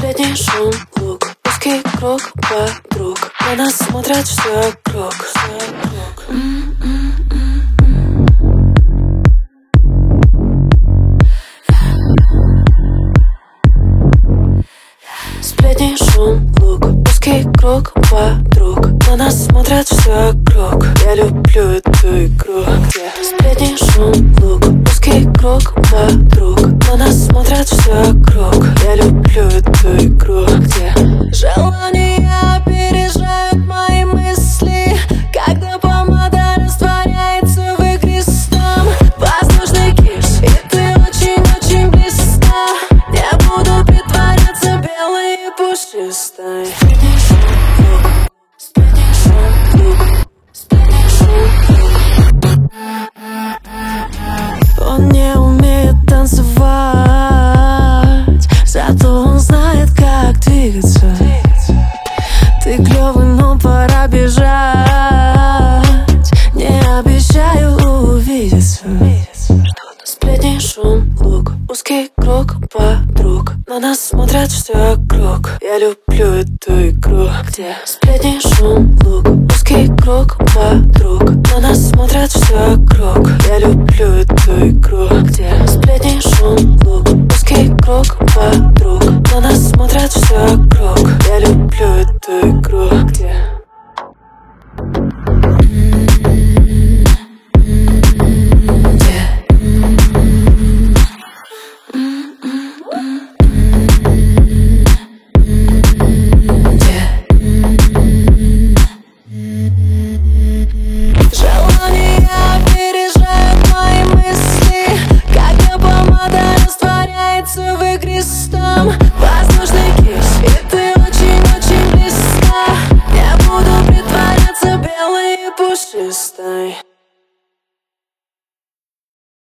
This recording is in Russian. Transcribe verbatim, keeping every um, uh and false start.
Сплетни, шум, лук, узкий круг подруг. На нас смотрят все вокруг. Сплетни, шум, лук, узкий круг подруг. На нас смотрят все вокруг. Я люблю эту игру, где сплетни, шум, лук, узкий круг подруг. На нас смотрят все вокруг. Я люблю эту игру, где желания опережают мои мысли, когда помада растворяется в игристом. Воздушный киш, и ты очень-очень близко. Не буду притворяться белой и пушистой. Сплетни, шум, лук, сплетни, шум, лук, сплетни, шум, лук. Он не умеет танцевать, зато он знает, как двигаться. Ты клёвый, но пора бежать. Не обещаю увидеться. Сплетни, шум, лук, узкий круг подруг. На нас смотрят все вокруг. Я люблю эту игру, где сплетни, шум, лук, узкий круг подруг. На нас смотрят все вокруг. Я люблю эту игру, где сплетни, шум, лук, узкий круг подруг.